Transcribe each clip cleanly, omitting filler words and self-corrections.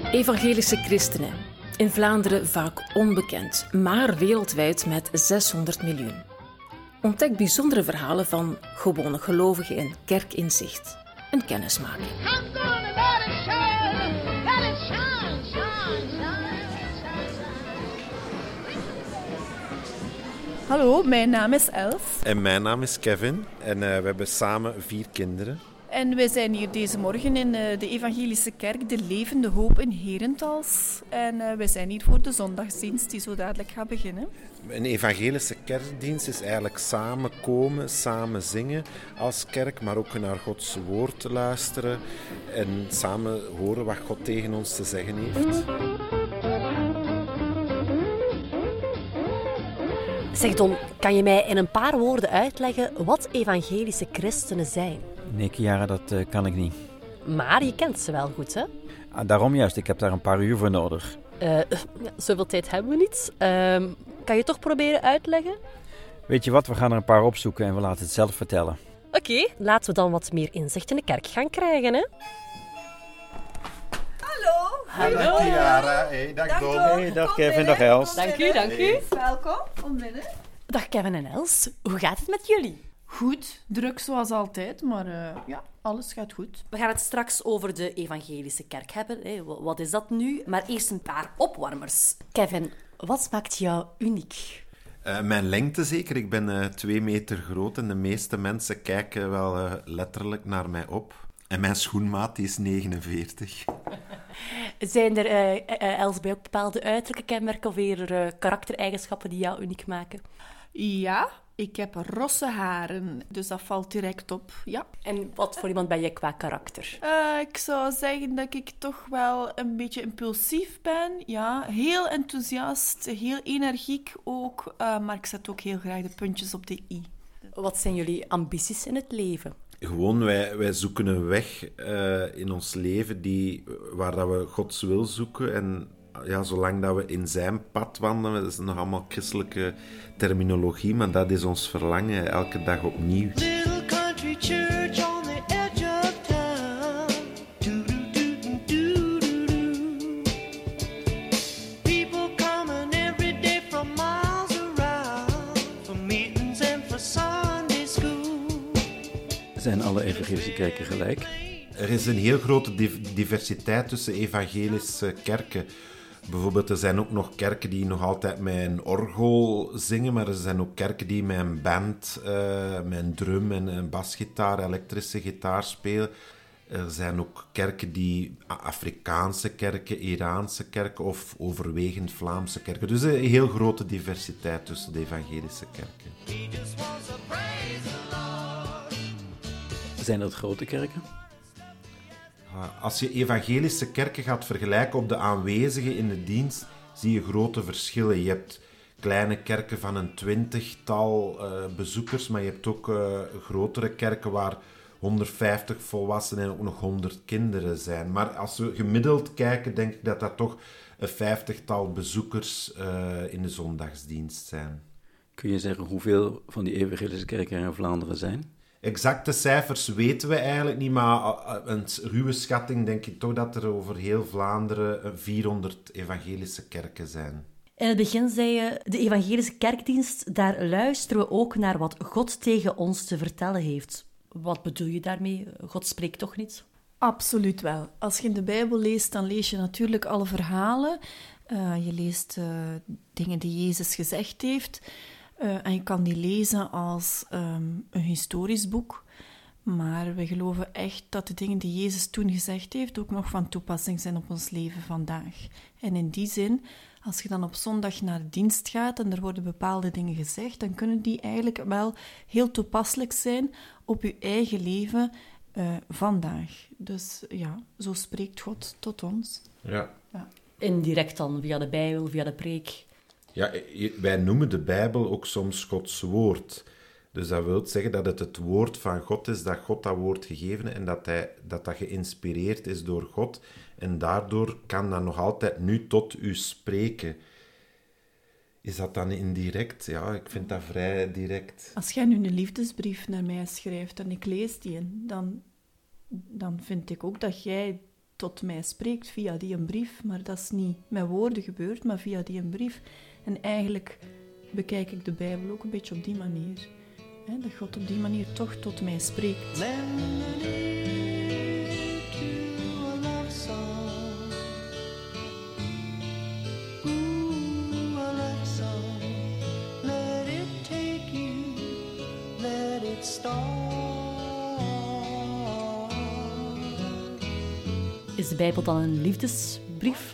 Evangelische christenen. In Vlaanderen vaak onbekend, maar wereldwijd met 600 miljoen. Ontdek bijzondere verhalen van gewone gelovigen in Kerkinzicht. Een kennismaking. Hallo, mijn naam is Els. En mijn naam is Kevin en we hebben samen 4 kinderen. En wij zijn hier deze morgen in de Evangelische Kerk, de Levende Hoop in Herentals. En wij zijn hier voor de zondagsdienst die zo dadelijk gaat beginnen. Een evangelische kerkdienst is eigenlijk samen komen, samen zingen als kerk, maar ook naar Gods woord te luisteren en samen horen wat God tegen ons te zeggen heeft. Zeg Don, kan je mij in een paar woorden uitleggen wat evangelische christenen zijn? Nee, Chiara, dat kan ik niet. Maar je kent ze wel goed, hè? Daarom juist, ik heb daar een paar uur voor nodig. Zoveel tijd hebben we niet. Kan je toch proberen uitleggen? Weet je wat, we gaan er een paar opzoeken en we laten het zelf vertellen. Oké, laten we dan wat meer inzicht in de kerk gaan krijgen, hè? Hallo. Dag Chiara, hey, dag Don. Hey, dag Kevin, dag Els. Dank u. Welkom, kom binnen. Dag Kevin en Els, hoe gaat het met jullie? Goed, druk zoals altijd, maar ja, alles gaat goed. We gaan het straks over de evangelische kerk hebben. Hè. Wat is dat nu? Maar eerst een paar opwarmers. Kevin, wat maakt jou uniek? Mijn lengte zeker, ik ben 2 meter groot en de meeste mensen kijken wel letterlijk naar mij op. En mijn schoenmaat die is 49. Zijn er, Els, bij ook bepaalde uiterlijke kenmerken of eerder karaktereigenschappen die jou uniek maken? Ja, ik heb rosse haren, dus dat valt direct op, ja. En wat voor iemand ben je qua karakter? Ik zou zeggen dat ik toch wel een beetje impulsief ben. Ja, heel enthousiast, heel energiek ook. Maar ik zet ook heel graag de puntjes op de i. Wat zijn jullie ambities in het leven? Gewoon, wij zoeken een weg in ons leven waar dat we Gods wil zoeken. En ja, zolang dat we in zijn pad wandelen, dat is nog allemaal christelijke terminologie, maar dat is ons verlangen, elke dag opnieuw. Little country church on the edge of town. Do-do-do-do-do-do. People coming every day from miles around for meetings and for Sunday school. Zijn alle evangelische kerken gelijk? Er is een heel grote diversiteit tussen evangelische kerken. Bijvoorbeeld, er zijn ook nog kerken die nog altijd met een orgel zingen, maar er zijn ook kerken die met een band, met een drum en een basgitaar, elektrische gitaar spelen. Er zijn ook kerken die Afrikaanse kerken, Iraanse kerken of overwegend Vlaamse kerken. Dus een heel grote diversiteit tussen de evangelische kerken. Zijn dat grote kerken? Als je evangelische kerken gaat vergelijken op de aanwezigen in de dienst, zie je grote verschillen. Je hebt kleine kerken van een 20-tal bezoekers, maar je hebt ook grotere kerken waar 150 volwassenen en ook nog 100 kinderen zijn. Maar als we gemiddeld kijken, denk ik dat dat toch een 50-tal bezoekers in de zondagsdienst zijn. Kun je zeggen hoeveel van die evangelische kerken er in Vlaanderen zijn? Exacte cijfers weten we eigenlijk niet, maar een ruwe schatting denk ik toch dat er over heel Vlaanderen 400 evangelische kerken zijn. In het begin zei je, de evangelische kerkdienst, daar luisteren we ook naar wat God tegen ons te vertellen heeft. Wat bedoel je daarmee? God spreekt toch niet? Absoluut wel. Als je in de Bijbel leest, dan lees je natuurlijk alle verhalen. Je leest dingen die Jezus gezegd heeft. En je kan die lezen als een historisch boek. Maar we geloven echt dat de dingen die Jezus toen gezegd heeft ook nog van toepassing zijn op ons leven vandaag. En in die zin, als je dan op zondag naar de dienst gaat en er worden bepaalde dingen gezegd, dan kunnen die eigenlijk wel heel toepasselijk zijn op je eigen leven vandaag. Dus ja, zo spreekt God tot ons. Ja. Indirect dan, via de Bijbel, via de preek. Ja, wij noemen de Bijbel ook soms Gods woord. Dus dat wil zeggen dat het woord van God is, dat God dat woord gegeven en dat geïnspireerd is door God. En daardoor kan dat nog altijd nu tot u spreken. Is dat dan indirect? Ja, ik vind dat vrij direct. Als jij nu een liefdesbrief naar mij schrijft en ik lees die, dan vind ik ook dat jij tot mij spreekt via die een brief, maar dat is niet met woorden gebeurd, maar via die een brief. En eigenlijk bekijk ik de Bijbel ook een beetje op die manier. Hè, dat God op die manier toch tot mij spreekt. Lend an ear to a love song. Ooh, a love song. Let it take you, let it start. Is de Bijbel dan een liefdesbrief?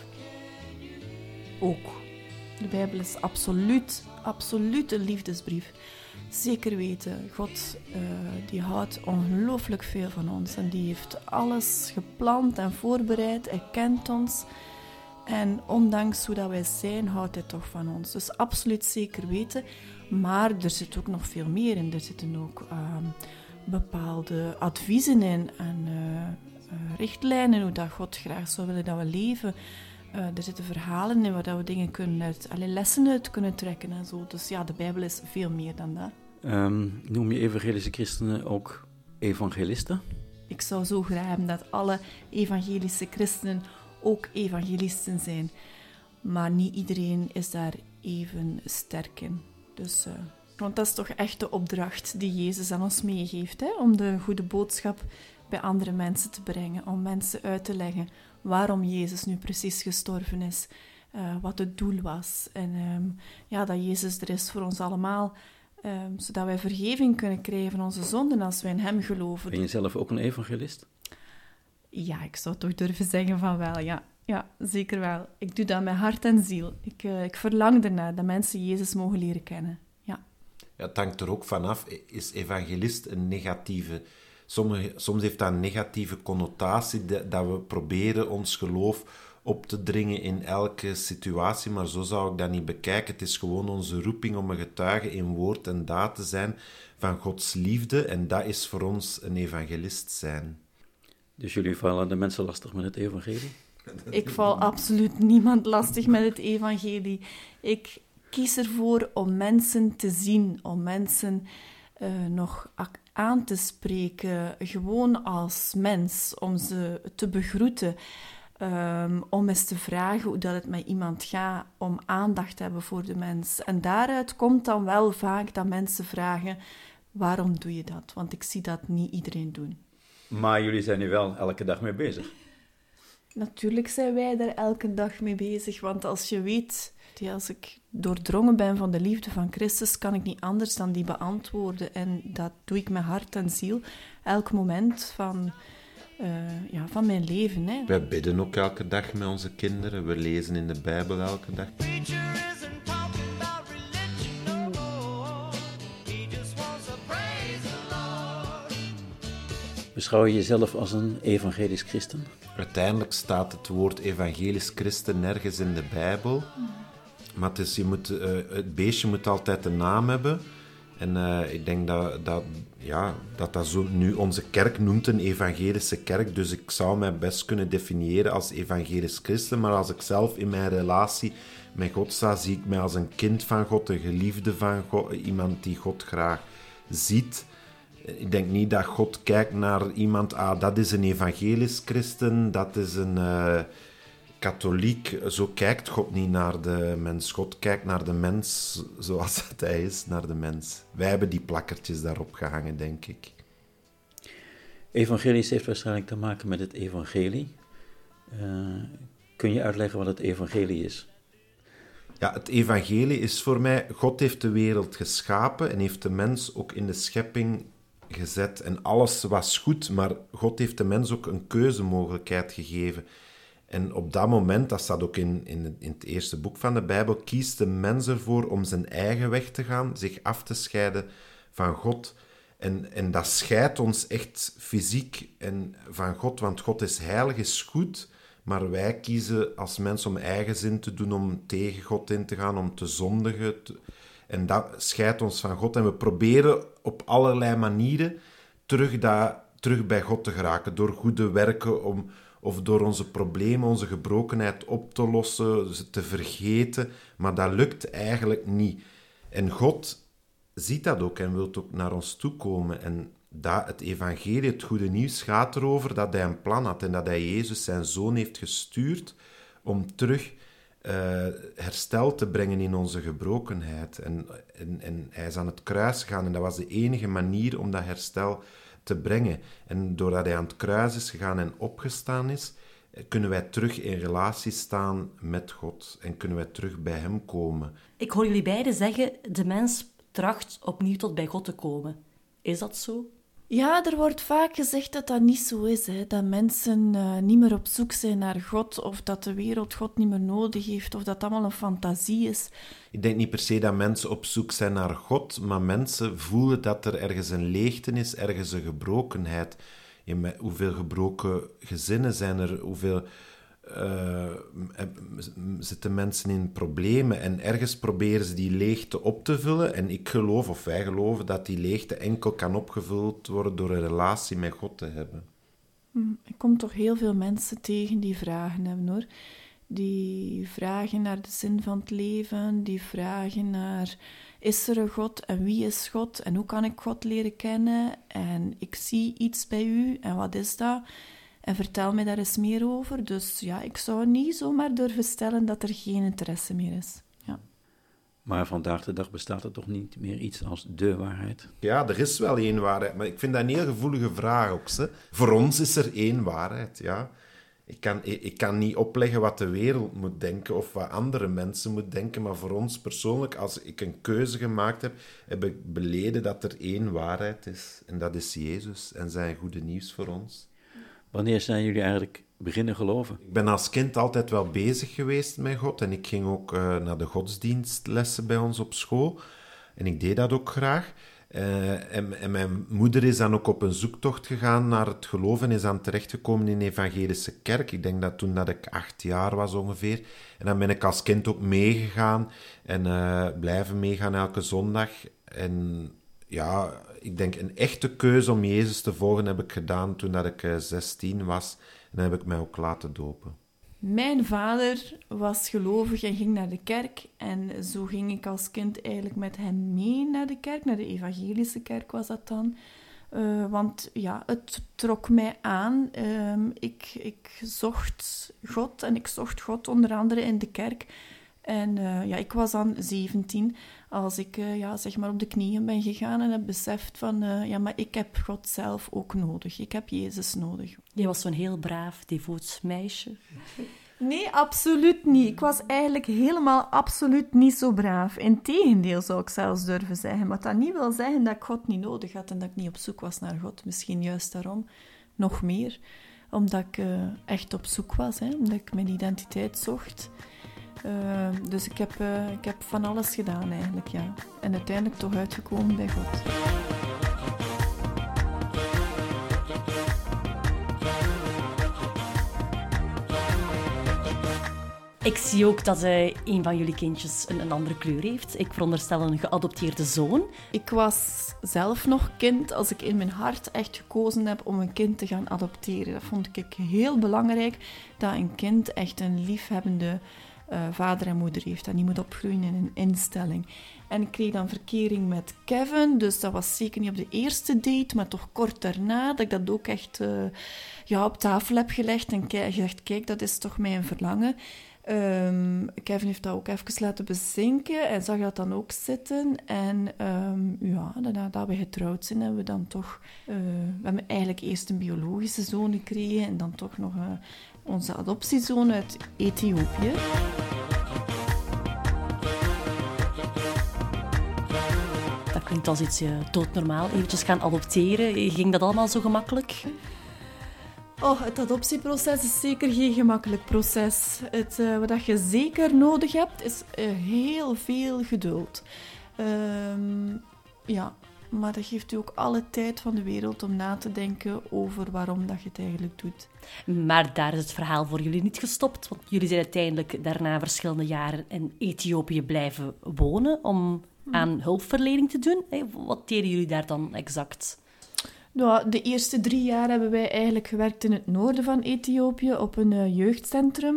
Ook. De Bijbel is absoluut een liefdesbrief. Zeker weten, God die houdt ongelooflijk veel van ons. En die heeft alles gepland en voorbereid. Hij kent ons. En ondanks hoe dat wij zijn, houdt hij toch van ons. Dus absoluut zeker weten. Maar er zit ook nog veel meer in. Er zitten ook bepaalde adviezen in en richtlijnen, hoe dat God graag zou willen dat we leven. Er zitten verhalen in waar we dingen lessen uit kunnen trekken en zo. Dus ja, de Bijbel is veel meer dan dat. Noem je evangelische christenen ook evangelisten? Ik zou zo graag hebben dat alle evangelische christenen ook evangelisten zijn. Maar niet iedereen is daar even sterk in. Dus, want dat is toch echt de opdracht die Jezus aan ons meegeeft. Hè? Om de goede boodschap bij andere mensen te brengen. Om mensen uit te leggen waarom Jezus nu precies gestorven is. Wat het doel was. En dat Jezus er is voor ons allemaal. Zodat wij vergeving kunnen krijgen van onze zonden als wij in hem geloven. Ben je zelf ook een evangelist? Ja, ik zou toch durven zeggen van wel, ja. Ja, zeker wel. Ik doe dat met hart en ziel. Ik verlang ernaar dat mensen Jezus mogen leren kennen. Ja. Ja, het hangt er ook vanaf, is evangelist een negatieve... Soms heeft dat een negatieve connotatie, dat we proberen ons geloof op te dringen in elke situatie, maar zo zou ik dat niet bekijken. Het is gewoon onze roeping om een getuige in woord en daad te zijn van Gods liefde, en dat is voor ons een evangelist zijn. Dus jullie vallen de mensen lastig met het evangelie? Ik val absoluut niemand lastig met het evangelie. Ik kies ervoor om mensen te zien, om mensen nog aan te spreken, gewoon als mens, om ze te begroeten, om eens te vragen hoe dat het met iemand gaat, om aandacht te hebben voor de mens. En daaruit komt dan wel vaak dat mensen vragen, waarom doe je dat? Want ik zie dat niet iedereen doen. Maar jullie zijn hier wel elke dag mee bezig. Natuurlijk zijn wij daar elke dag mee bezig, want als je weet, als ik doordrongen ben van de liefde van Christus, kan ik niet anders dan die beantwoorden. En dat doe ik met hart en ziel, elk moment van mijn leven. Hè. Wij bidden ook elke dag met onze kinderen, we lezen in de Bijbel elke dag. Preacher isn't talking about religion no more. He just wants to praise the Lord. Beschouw je jezelf als een evangelisch christen? Uiteindelijk staat het woord evangelisch christen nergens in de Bijbel. Maar het beestje moet altijd een naam hebben. En ik denk dat zo nu onze kerk noemt, een evangelische kerk. Dus ik zou mij best kunnen definiëren als evangelisch christen. Maar als ik zelf in mijn relatie met God sta, zie ik mij als een kind van God, een geliefde van God, iemand die God graag ziet. Ik denk niet dat God kijkt naar iemand, dat is een evangelisch christen, dat is een katholiek. Zo kijkt God niet naar de mens. God kijkt naar de mens zoals het hij is, naar de mens. Wij hebben die plakkertjes daarop gehangen, denk ik. Evangelisch heeft waarschijnlijk te maken met het evangelie. Kun je uitleggen wat het evangelie is? Ja, het evangelie is voor mij, God heeft de wereld geschapen en heeft de mens ook in de schepping gezet. En alles was goed, maar God heeft de mens ook een keuzemogelijkheid gegeven. En op dat moment, dat staat ook in het eerste boek van de Bijbel, kiest de mens ervoor om zijn eigen weg te gaan, zich af te scheiden van God. En dat scheidt ons echt fysiek van God, want God is heilig, is goed, maar wij kiezen als mens om eigen zin te doen, om tegen God in te gaan, om te zondigen. En dat scheidt ons van God. En we proberen op allerlei manieren terug bij God te geraken, door goede werken, of door onze problemen, onze gebrokenheid op te lossen, ze te vergeten. Maar dat lukt eigenlijk niet. En God ziet dat ook en wil ook naar ons toe komen. En dat het evangelie, het goede nieuws, gaat erover dat hij een plan had en dat hij Jezus, zijn zoon, heeft gestuurd om terug herstel te brengen in onze gebrokenheid. En hij is aan het kruis gegaan en dat was de enige manier om dat herstel te brengen. En doordat hij aan het kruis is gegaan en opgestaan is, kunnen wij terug in relatie staan met God en kunnen wij terug bij hem komen. Ik hoor jullie beiden zeggen, de mens tracht opnieuw tot bij God te komen. Is dat zo? Ja, er wordt vaak gezegd dat dat niet zo is. Hè? Dat mensen niet meer op zoek zijn naar God, of dat de wereld God niet meer nodig heeft, of dat allemaal een fantasie is. Ik denk niet per se dat mensen op zoek zijn naar God, maar mensen voelen dat er ergens een leegte is, ergens een gebrokenheid. Hoeveel gebroken gezinnen zijn er, hoeveel zitten mensen in problemen en ergens proberen ze die leegte op te vullen. En ik geloof, of wij geloven, dat die leegte enkel kan opgevuld worden door een relatie met God te hebben. Ik kom toch heel veel mensen tegen die vragen hebben, hoor. Die vragen naar de zin van het leven, die vragen naar, is er een God en wie is God en hoe kan ik God leren kennen en ik zie iets bij u en wat is dat? En vertel mij daar eens meer over. Dus ja, ik zou niet zomaar durven stellen dat er geen interesse meer is. Ja. Maar vandaag de dag bestaat er toch niet meer iets als de waarheid? Ja, er is wel één waarheid, maar ik vind dat een heel gevoelige vraag ook. Hè. Voor ons is er één waarheid, ja. Ik kan niet opleggen wat de wereld moet denken of wat andere mensen moeten denken, maar voor ons persoonlijk, als ik een keuze gemaakt heb, heb ik beleden dat er één waarheid is. En dat is Jezus en zijn goede nieuws voor ons. Wanneer zijn jullie eigenlijk beginnen geloven? Ik ben als kind altijd wel bezig geweest met God en ik ging ook naar de godsdienstlessen bij ons op school. En ik deed dat ook graag. En mijn moeder is dan ook op een zoektocht gegaan naar het geloof en is dan terechtgekomen in de evangelische kerk. Ik denk dat toen dat ik 8 jaar was ongeveer. En dan ben ik als kind ook meegegaan en blijven meegaan elke zondag. En ja, ik denk een echte keuze om Jezus te volgen heb ik gedaan toen dat ik 16 was. En dan heb ik mij ook laten dopen. Mijn vader was gelovig en ging naar de kerk. En zo ging ik als kind eigenlijk met hen mee naar de kerk. Naar de evangelische kerk was dat dan. Want ja, het trok mij aan. Ik zocht God en ik zocht God onder andere in de kerk. En ik was dan 17 als ik zeg maar op de knieën ben gegaan en heb beseft van maar ik heb God zelf ook nodig. Ik heb Jezus nodig. Jij was zo'n heel braaf, devoot meisje. Nee, absoluut niet. Ik was eigenlijk helemaal absoluut niet zo braaf. Integendeel zou ik zelfs durven zeggen. Wat dat niet wil zeggen dat ik God niet nodig had en dat ik niet op zoek was naar God. Misschien juist daarom nog meer. Omdat ik echt op zoek was, hè? Omdat ik mijn identiteit zocht. Dus ik heb van alles gedaan eigenlijk, ja. En uiteindelijk toch uitgekomen bij God. Ik zie ook dat een van jullie kindjes een andere kleur heeft. Ik veronderstel een geadopteerde zoon. Ik was zelf nog kind als ik in mijn hart echt gekozen heb om een kind te gaan adopteren. Dat vond ik heel belangrijk, dat een kind echt een liefhebbende vader en moeder heeft en die moet opgroeien in een instelling. En ik kreeg dan verkering met Kevin, dus dat was zeker niet op de eerste date, maar toch kort daarna, dat ik dat ook echt op tafel heb gelegd en gezegd, kijk, dat is toch mijn verlangen. Kevin heeft dat ook even laten bezinken en zag dat dan ook zitten. En daarna dat we getrouwd zijn, hebben we dan toch... we hebben eigenlijk eerst een biologische zoon gekregen en dan toch nog onze adoptiezoon uit Ethiopië. Dat klinkt als iets doodnormaal. Eventjes gaan adopteren. Ging dat allemaal zo gemakkelijk? Oh, het adoptieproces is zeker geen gemakkelijk proces. Wat je zeker nodig hebt, is heel veel geduld. Maar dat geeft u ook alle tijd van de wereld om na te denken over waarom dat je het eigenlijk doet. Maar daar is het verhaal voor jullie niet gestopt, want jullie zijn uiteindelijk daarna verschillende jaren in Ethiopië blijven wonen om aan hulpverlening te doen. Wat deden jullie daar dan exact? Nou, de eerste 3 jaar hebben wij eigenlijk gewerkt in het noorden van Ethiopië op een jeugdcentrum.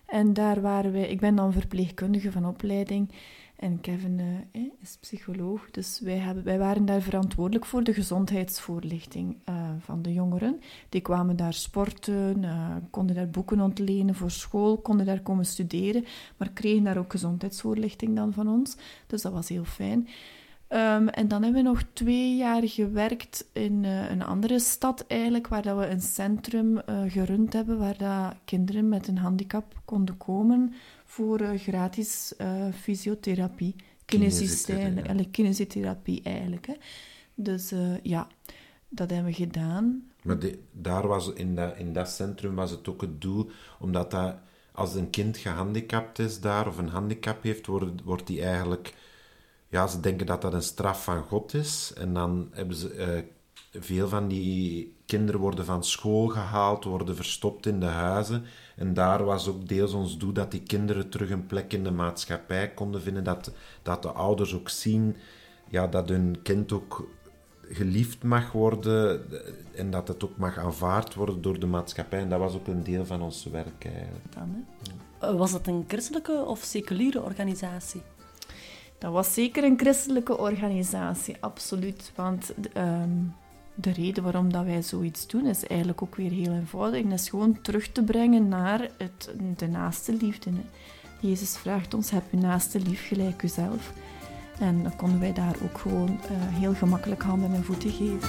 En daar waren wij... Ik ben dan verpleegkundige van opleiding en Kevin is psycholoog. Dus wij waren daar verantwoordelijk voor de gezondheidsvoorlichting van de jongeren. Die kwamen daar sporten, konden daar boeken ontlenen voor school, konden daar komen studeren, maar kregen daar ook gezondheidsvoorlichting dan van ons. Dus dat was heel fijn. En dan hebben we nog 2 jaar gewerkt in een andere stad eigenlijk, waar dat we een centrum gerund hebben, waar dat kinderen met een handicap konden komen voor gratis fysiotherapie. Kinesiotherapie eigenlijk. Hè. Dus ja, dat hebben we gedaan. Maar daar was, in dat centrum was het ook het doel, omdat dat, als een kind gehandicapt is daar, of een handicap heeft, wordt die eigenlijk... Ja, ze denken dat dat een straf van God is. En dan hebben ze... veel van die kinderen worden van school gehaald, worden verstopt in de huizen. En daar was ook deels ons doel dat die kinderen terug een plek in de maatschappij konden vinden. Dat de ouders ook zien dat hun kind ook geliefd mag worden en dat het ook mag aanvaard worden door de maatschappij. En dat was ook een deel van ons werk eigenlijk. Was dat een christelijke of seculiere organisatie? Dat was zeker een christelijke organisatie, absoluut. Want de reden waarom dat wij zoiets doen is eigenlijk ook weer heel eenvoudig. En dat is gewoon terug te brengen naar de naaste liefde. Hè. Jezus vraagt ons, heb uw naaste lief gelijk uzelf. En dan konden wij daar ook gewoon heel gemakkelijk handen en voeten geven.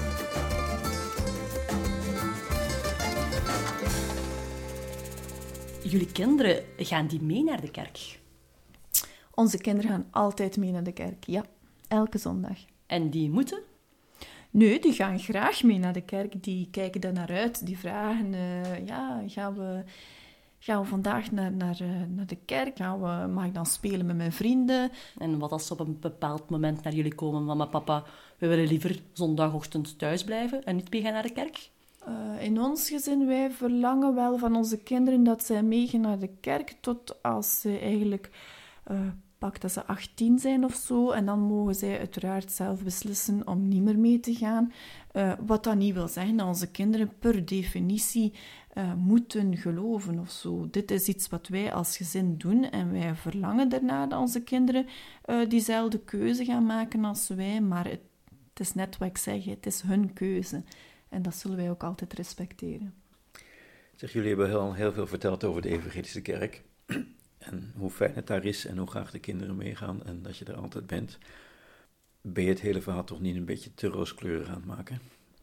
Jullie kinderen, gaan die mee naar de kerk? Onze kinderen gaan altijd mee naar de kerk, ja. Elke zondag. En die moeten? Nee, die gaan graag mee naar de kerk. Die kijken daar naar uit. Die vragen, gaan we vandaag naar de kerk? Mag ik dan spelen met mijn vrienden? En wat als ze op een bepaald moment naar jullie komen? Mama, papa, we willen liever zondagochtend thuis blijven en niet mee gaan naar de kerk? In ons gezin, wij verlangen wel van onze kinderen dat zij meegaan naar de kerk, tot als ze eigenlijk... pak dat ze 18 zijn of zo, en dan mogen zij uiteraard zelf beslissen om niet meer mee te gaan. Wat dat niet wil zeggen dat onze kinderen per definitie moeten geloven of zo. Dit is iets wat wij als gezin doen en wij verlangen daarna dat onze kinderen diezelfde keuze gaan maken als wij, maar het is net wat ik zeg, het is hun keuze. En dat zullen wij ook altijd respecteren. Zeg, jullie hebben heel veel verteld over de Evangelische Kerk. En hoe fijn het daar is en hoe graag de kinderen meegaan en dat je er altijd bent. Ben je het hele verhaal toch niet een beetje te rooskleurig aan het maken?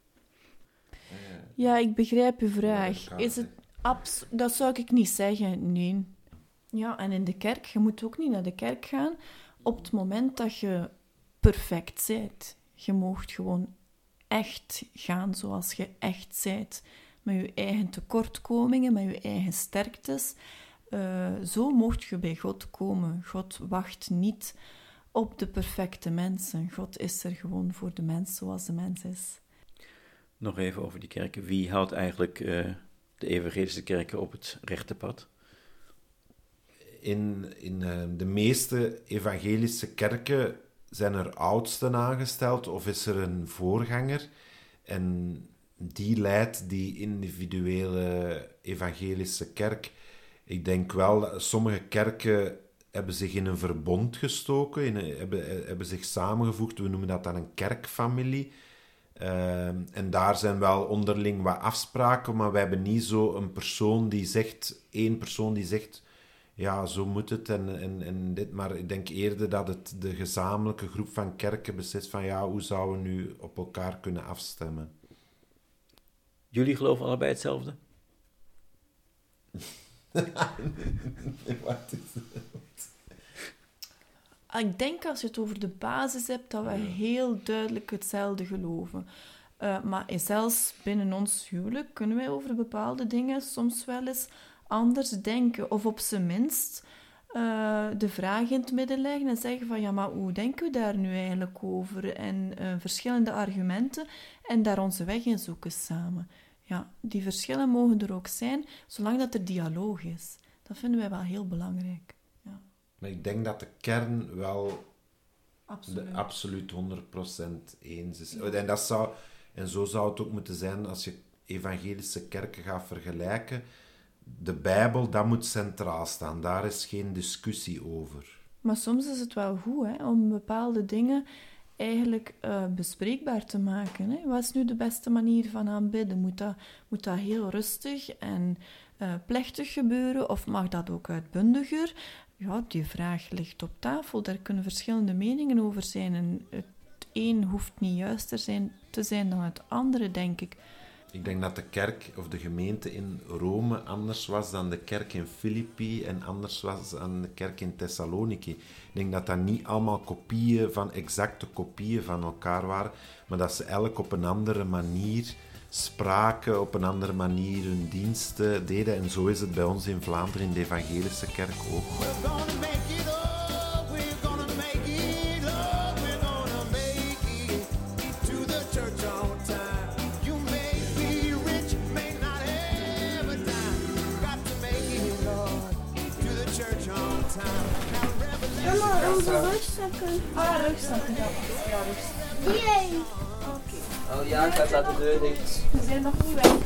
Ja, ik begrijp uw vraag. Is het dat zou ik niet zeggen, nee. Ja, en in de kerk, je moet ook niet naar de kerk gaan op het moment dat je perfect bent. Je moogt gewoon echt gaan zoals je echt bent. Met je eigen tekortkomingen, met je eigen sterktes. Zo mocht je bij God komen. God wacht niet op de perfecte mensen. God is er gewoon voor de mens zoals de mens is. Nog even over die kerken. Wie houdt eigenlijk de evangelische kerken op het rechte pad? In de meeste evangelische kerken zijn er oudsten aangesteld of is er een voorganger en die leidt die individuele evangelische kerk. Ik denk wel, sommige kerken hebben zich in een verbond gestoken, hebben zich samengevoegd. We noemen dat dan een kerkfamilie. En daar zijn wel onderling wat afspraken, maar wij hebben niet zo één persoon die zegt, ja, zo moet het en dit. Maar ik denk eerder dat het de gezamenlijke groep van kerken beslist van, ja, hoe zouden we nu op elkaar kunnen afstemmen? Jullie geloven allebei hetzelfde? Wat is het? Ik denk als je het over de basis hebt, dat we heel duidelijk hetzelfde geloven. Maar zelfs binnen ons huwelijk kunnen wij over bepaalde dingen soms wel eens anders denken. Of op zijn minst de vraag in het midden leggen en zeggen van ja, maar hoe denken we daar nu eigenlijk over? En verschillende argumenten en daar onze weg in zoeken samen. Ja, die verschillen mogen er ook zijn, zolang dat er dialoog is. Dat vinden wij wel heel belangrijk. Ja. Maar ik denk dat de kern wel Absoluut. 100% eens is. En zo zou het ook moeten zijn als je evangelische kerken gaat vergelijken. de Bijbel, dat moet centraal staan. Daar is geen discussie over. Maar soms is het wel goed om bepaalde dingen eigenlijk bespreekbaar te maken. Hè? Wat is nu de beste manier van aanbidden? Moet dat heel rustig en plechtig gebeuren of mag dat ook uitbundiger? Ja, die vraag ligt op tafel. Daar kunnen verschillende meningen over zijn. En het een hoeft niet juister te zijn dan het andere, denk ik. Ik denk dat de kerk of de gemeente in Rome anders was dan de kerk in Filippi en anders was dan de kerk in Thessaloniki. Ik denk dat dat niet allemaal exacte kopieën van elkaar waren, maar dat ze elk op een andere manier spraken, op een andere manier hun diensten deden. En zo is het bij ons in Vlaanderen, in de evangelische kerk ook. Mama, onze rugzakken. Rugzakken, ja, rugzakken. Die één. Oh ja, ik had de deur dicht. We zijn nog niet weg.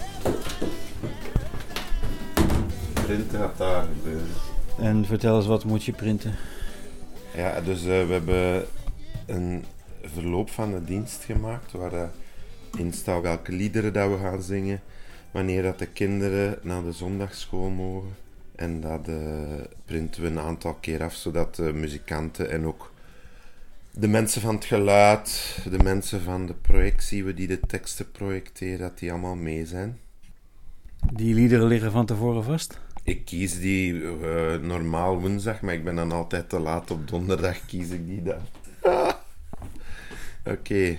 Printen gaat daar gebeuren. En vertel eens, wat moet je printen? Ja, dus we hebben een verloop van de dienst gemaakt, waar in staat welke liederen dat we gaan zingen, wanneer dat de kinderen naar de zondagschool mogen. En dat printen we een aantal keer af, zodat de muzikanten en ook de mensen van het geluid, de mensen van de projectie, die de teksten projecteren, dat die allemaal mee zijn. Die liederen liggen van tevoren vast? Ik kies die normaal woensdag, maar ik ben dan altijd te laat. Op donderdag kies ik die dan. Oké.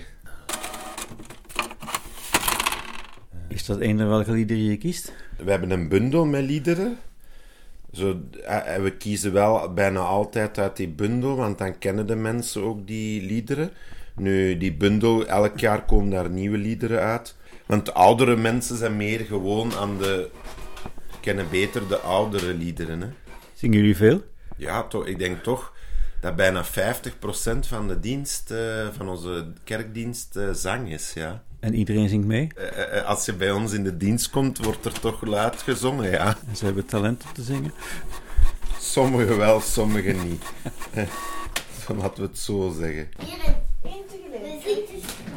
Is dat eender welke liederen je kiest? We hebben een bundel met liederen. We kiezen wel bijna altijd uit die bundel, want dan kennen de mensen ook die liederen. Nu, die bundel, elk jaar komen daar nieuwe liederen uit. Want oudere mensen zijn meer gewoon kennen beter de oudere liederen. Hè. Zingen jullie veel? Ja, toch, ik denk toch dat bijna 50% van de dienst, van onze kerkdienst, zang is, ja. En iedereen zingt mee? Als je bij ons in de dienst komt, wordt er toch luid gezongen, ja. En ze hebben talent om te zingen? Sommigen wel, sommigen niet. Laten we het zo zeggen. Eén tegelijk.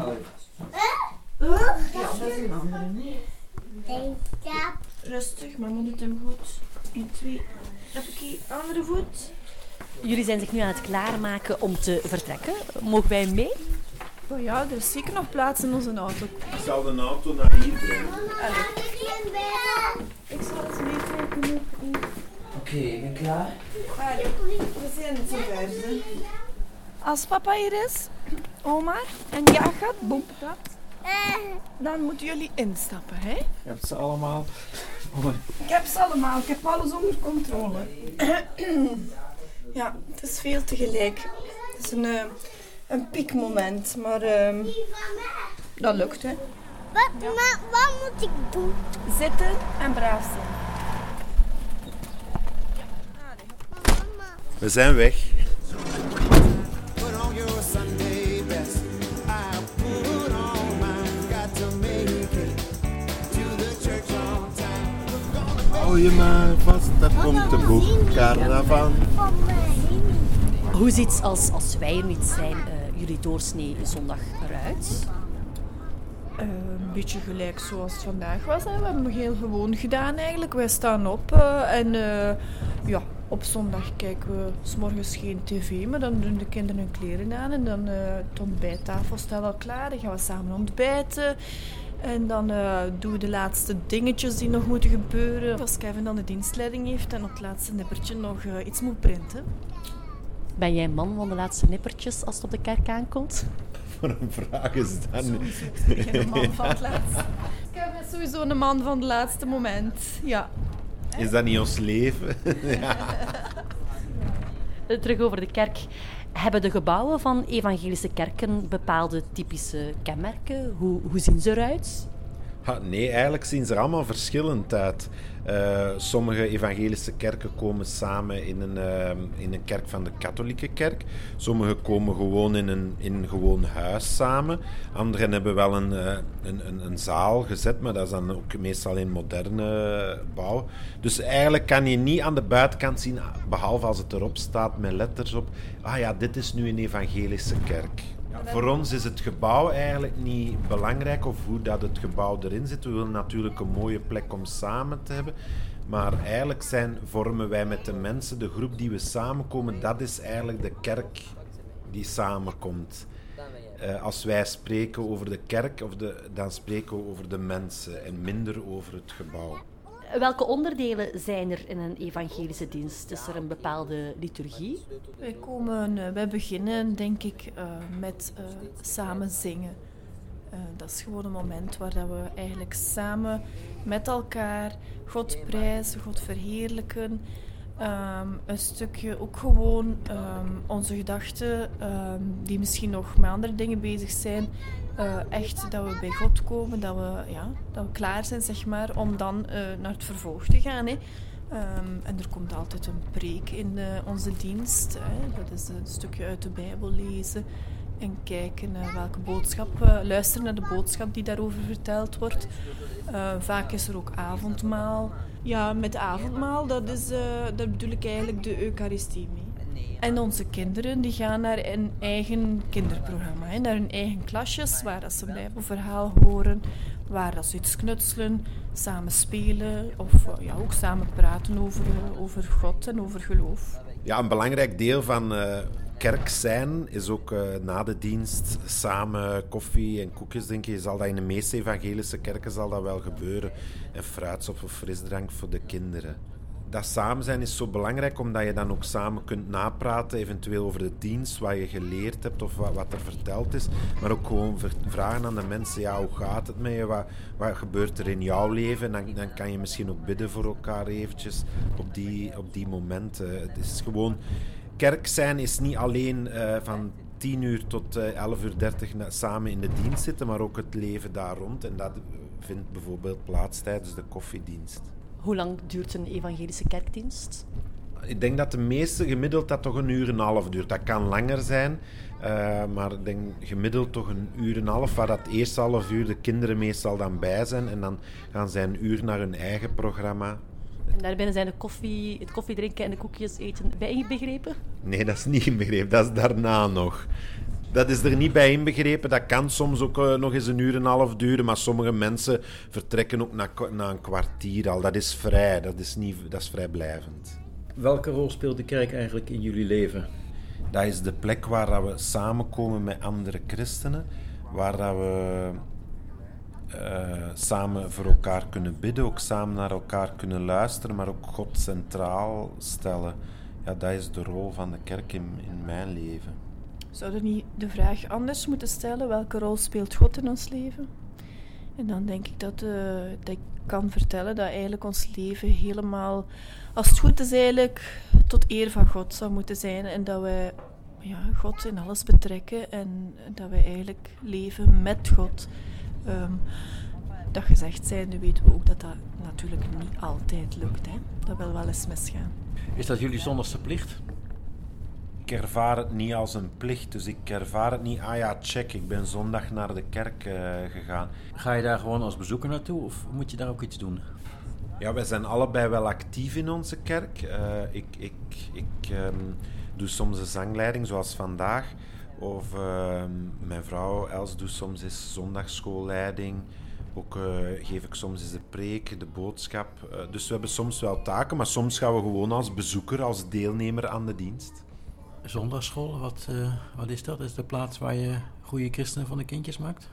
Ja, dat is een andere. Nee. Ja. Rustig, maar moet hem goed. 1, 2. Hoppakee, andere voet. Jullie zijn zich nu aan het klaarmaken om te vertrekken. Mogen wij mee? Oh ja, er is zeker nog plaats in onze auto. Ik zal de auto naar hier brengen. Ik zal het meetrekken. Oké, ik ben klaar. We zijn het zover. Als papa hier is, oma, en ja gaat, boem, dan moeten jullie instappen, hè? Je hebt ze allemaal. Ik heb ze allemaal, ik heb alles onder controle. Ja, het is veel tegelijk. Het is een piekmoment, maar dat lukt, hè. Wat moet ik doen? Zitten en braaf zijn. We zijn weg. Put on your Sunday best. I put on mine. Got to make it to the church on time. Hou je maar vast, daar komt de boekcaravan. Hoe ziet als wij er niet zijn, jullie doorsnee zondag eruit? Een beetje gelijk zoals het vandaag was. Hè. We hebben heel gewoon gedaan eigenlijk. Wij staan op en ja, op zondag kijken we 's morgens geen tv, maar dan doen de kinderen hun kleren aan en dan het ontbijttafel staat al klaar. Dan gaan we samen ontbijten en dan doen we de laatste dingetjes die nog moeten gebeuren. Als Kevin dan de dienstleiding heeft en op het laatste nippertje nog iets moet printen. Ben jij man van de laatste nippertjes als het op de kerk aankomt? Voor een vraag is dat nu. Een man van het laatste. Kevin is sowieso een man van het laatste moment, ja. Is dat niet ons leven? Ja. Terug over de kerk. Hebben de gebouwen van evangelische kerken bepaalde typische kenmerken? Hoe zien ze eruit? Nee, eigenlijk zien ze er allemaal verschillend uit. Sommige evangelische kerken komen samen in een kerk van de katholieke kerk. Sommige komen gewoon in een gewoon huis samen. Anderen hebben wel een zaal gezet, maar dat is dan ook meestal in moderne bouw. Dus eigenlijk kan je niet aan de buitenkant zien, behalve als het erop staat met letters op. Ah ja, dit is nu een evangelische kerk. Voor ons is het gebouw eigenlijk niet belangrijk of hoe dat het gebouw erin zit. We willen natuurlijk een mooie plek om samen te hebben. Maar eigenlijk vormen wij met de mensen, de groep die we samenkomen, dat is eigenlijk de kerk die samenkomt. Als wij spreken over de kerk, dan spreken we over de mensen en minder over het gebouw. Welke onderdelen zijn er in een evangelische dienst? Is er een bepaalde liturgie? Wij beginnen, denk ik, met samen zingen. Dat is gewoon een moment waar dat we eigenlijk samen met elkaar God prijzen, God verheerlijken. Een stukje ook gewoon onze gedachten, die misschien nog met andere dingen bezig zijn, echt dat we bij God komen, dat we klaar zijn, zeg maar, om dan naar het vervolg te gaan. Hè. En er komt altijd een preek in onze dienst. Hè. Dat is een stukje uit de Bijbel lezen en kijken welke boodschap, luisteren naar de boodschap die daarover verteld wordt. Vaak is er ook avondmaal. Ja, met avondmaal, daar bedoel ik eigenlijk de Eucharistie mee. En onze kinderen die gaan naar een eigen kinderprogramma, hè, naar hun eigen klasjes, waar dat ze een Bijbelverhaal horen, waar dat ze iets knutselen, samen spelen of ook samen praten over God en over geloof. Ja, een belangrijk deel van kerk zijn is ook na de dienst samen koffie en koekjes drinken. Je zal dat in de meeste evangelische kerken zal dat wel gebeuren. En fruitsop of frisdrank voor de kinderen. Dat samen zijn is zo belangrijk omdat je dan ook samen kunt napraten, eventueel over de dienst, wat je geleerd hebt of wat er verteld is. Maar ook gewoon vragen aan de mensen, ja, hoe gaat het met je? Wat gebeurt er in jouw leven? Dan kan je misschien ook bidden voor elkaar eventjes op die momenten. Het is gewoon... Kerk zijn is niet alleen van 10:00 tot 11:30 samen in de dienst zitten, maar ook het leven daar rond. En dat vindt bijvoorbeeld plaats tijdens de koffiedienst. Hoe lang duurt een evangelische kerkdienst? Ik denk dat de meeste gemiddeld dat toch 1,5 uur duurt. Dat kan langer zijn, maar ik denk gemiddeld toch 1,5 uur, waar dat eerste half uur de kinderen meestal dan bij zijn. En dan gaan zij 1 uur naar hun eigen programma. En daarbinnen zijn het koffiedrinken en de koekjes eten bij inbegrepen? Nee, dat is niet inbegrepen. Dat is daarna nog. Dat is er niet bij inbegrepen. Dat kan soms ook nog eens 1,5 uur duren. Maar sommige mensen vertrekken ook na een kwartier al. Dat is vrij. Dat is vrijblijvend. Welke rol speelt de kerk eigenlijk in jullie leven? Dat is de plek waar we samenkomen met andere christenen. Waar we samen voor elkaar kunnen bidden. Ook samen naar elkaar kunnen luisteren. Maar ook God centraal stellen. Ja, dat is de rol van de kerk in mijn leven. Zou er niet de vraag anders moeten stellen? Welke rol speelt God in ons leven? En dan denk ik dat ik kan vertellen dat eigenlijk ons leven helemaal, als het goed is, eigenlijk tot eer van God zou moeten zijn. En dat wij God in alles betrekken en dat wij eigenlijk leven met God. Dat gezegd zijnde weten we ook dat dat natuurlijk niet altijd lukt. Hè? Dat wil wel eens misgaan. Is dat jullie zondagse plicht? Ik ervaar het niet als een plicht, dus ik ervaar het niet, check, ik ben zondag naar de kerk gegaan. Ga je daar gewoon als bezoeker naartoe of moet je daar ook iets doen? Ja, wij zijn allebei wel actief in onze kerk. Ik doe soms een zangleiding, zoals vandaag. Of mijn vrouw Els doet soms eens zondagsschoolleiding. Ook geef ik soms eens de preek, de boodschap. Dus we hebben soms wel taken, maar soms gaan we gewoon als bezoeker, als deelnemer aan de dienst. Zondagsschool, wat is dat? Dat is de plaats waar je goede christenen van de kindjes maakt?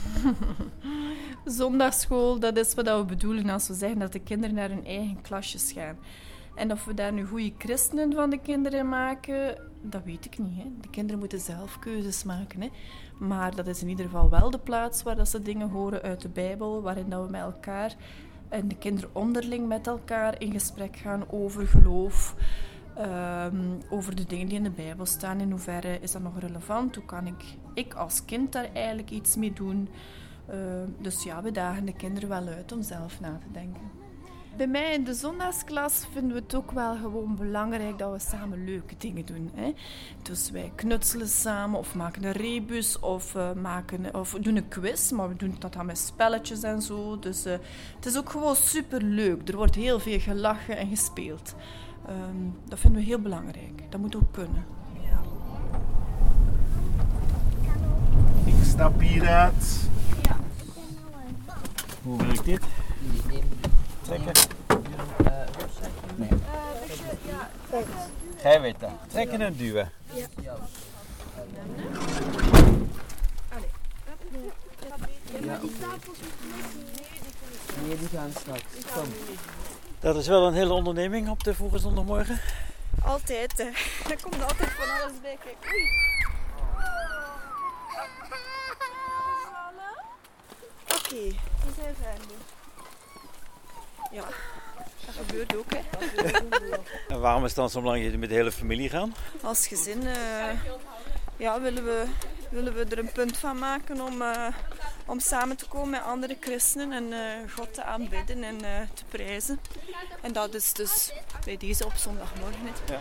Zondagschool, dat is wat we bedoelen als we zeggen dat de kinderen naar hun eigen klasjes gaan. En of we daar nu goede christenen van de kinderen maken, dat weet ik niet. Hè. De kinderen moeten zelf keuzes maken. Hè. Maar dat is in ieder geval wel de plaats waar dat ze dingen horen uit de Bijbel, waarin dat we met elkaar en de kinderen onderling met elkaar in gesprek gaan over geloof. Over de dingen die in de Bijbel staan. In hoeverre is dat nog relevant? Hoe kan ik als kind daar eigenlijk iets mee doen? Dus ja, we dagen de kinderen wel uit om zelf na te denken. Bij mij in de zondagsklas vinden we het ook wel gewoon belangrijk dat we samen leuke dingen doen. Hè? Dus wij knutselen samen of maken een rebus of doen een quiz. Maar we doen dat dan met spelletjes en zo. Dus het is ook gewoon superleuk. Er wordt heel veel gelachen en gespeeld. Dat vinden we heel belangrijk. Dat moet ook kunnen. Ik stap hieruit. Hoe werkt dit? Trekken? Nee. Jij weet dat. Trekken en duwen. Nee, die gaan straks. Kom. Dat is wel een hele onderneming op de vroege zondagmorgen. Altijd, hè. Er komt altijd van alles bij. Kijk. Oei. Oké, we zijn veilig. Ja, dat gebeurt ook, hè. En waarom is het dan zo belangrijk dat jullie met de hele familie gaan? Als gezin willen we er een punt van maken om samen te komen met andere christenen en God te aanbidden en te prijzen. En dat is dus bij deze op zondagmorgen. Ja.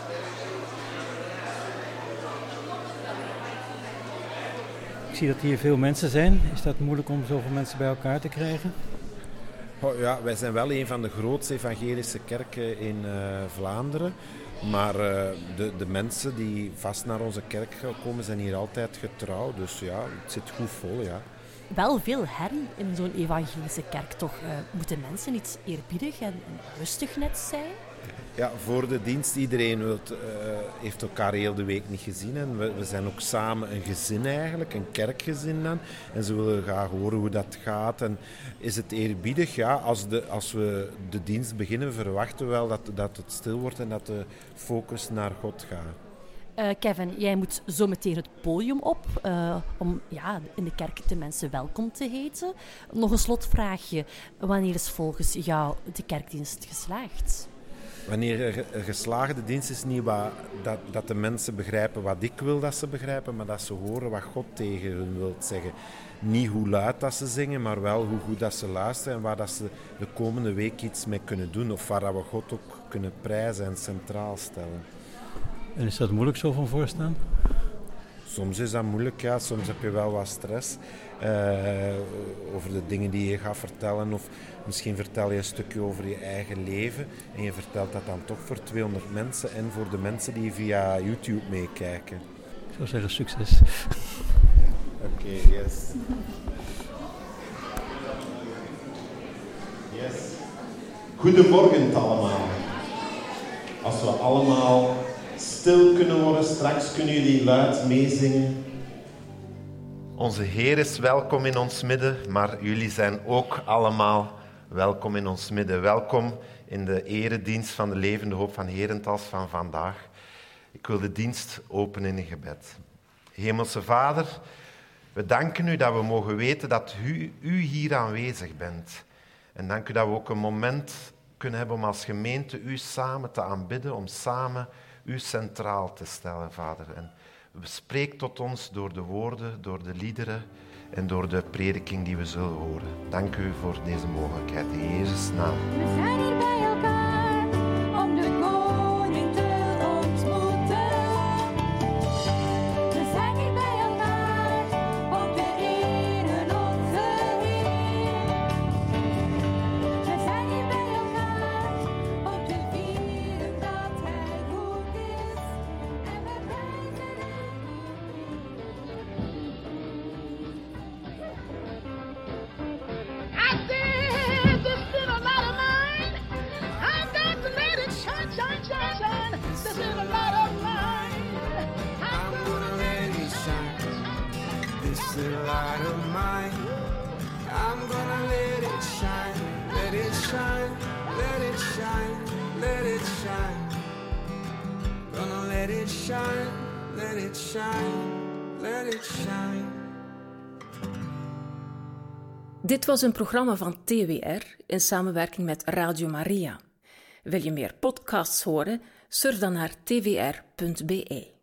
Ik zie dat hier veel mensen zijn. Is dat moeilijk om zoveel mensen bij elkaar te krijgen? Oh, ja, wij zijn wel een van de grootste evangelische kerken in Vlaanderen. Maar de mensen die vast naar onze kerk komen zijn hier altijd getrouw. Dus ja, het zit goed vol, ja. Wel veel herrie in zo'n evangelische kerk, toch? Moeten mensen iets eerbiedig en rustig net zijn? Ja, voor de dienst, iedereen heeft elkaar heel de week niet gezien. En we zijn ook samen een gezin eigenlijk, een kerkgezin dan. En ze willen graag horen hoe dat gaat. En is het eerbiedig? Ja, als we de dienst beginnen, verwachten we wel dat het stil wordt en dat de focus naar God gaat. Kevin, jij moet zo meteen het podium op om in de kerk de mensen welkom te heten. Nog een slotvraagje. Wanneer is volgens jou de kerkdienst geslaagd? Wanneer een geslaagde dienst is niet dat de mensen begrijpen wat ik wil dat ze begrijpen, maar dat ze horen wat God tegen hun wil zeggen. Niet hoe luid dat ze zingen, maar wel hoe goed dat ze luisteren en waar dat ze de komende week iets mee kunnen doen. Of waar dat we God ook kunnen prijzen en centraal stellen. En is dat moeilijk zo van voorstaan? Soms is dat moeilijk, ja. Soms heb je wel wat stress over de dingen die je gaat vertellen. Of misschien vertel je een stukje over je eigen leven. En je vertelt dat dan toch voor 200 mensen en voor de mensen die via YouTube meekijken. Ik zou zeggen succes. Oké, yes. Yes. Goedemorgen allemaal. Als we allemaal stil kunnen worden, straks kunnen jullie luid meezingen. Onze Heer is welkom in ons midden, maar jullie zijn ook allemaal welkom in ons midden. Welkom in de eredienst van de Levende Hoop van Herentals van vandaag. Ik wil de dienst openen in een gebed. Hemelse Vader, we danken u dat we mogen weten dat u hier aanwezig bent. En dank u dat we ook een moment kunnen hebben om als gemeente u samen te aanbidden, om samen u centraal te stellen, Vader. En spreek tot ons door de woorden, door de liederen en door de prediking die we zullen horen. Dank u voor deze mogelijkheid. In Jezus' naam. We zijn hier bij elkaar om de koning te ontmoeten. We zijn hier bij elkaar om te eren onze Heer. We zijn hier bij elkaar om te vieren dat Hij goed is. En we prijzen I said this little light of mine, I've got to let it shine, shine, shine, shine. This little light of mine, I'm gonna let it shine. This little light of mine, I'm gonna let it shine, let it shine, let it shine, let it shine. Gonna let it shine, let it shine, let it shine. Dit was een programma van TWR in samenwerking met Radio Maria. Wil je meer podcasts horen? Surf dan naar twr.be.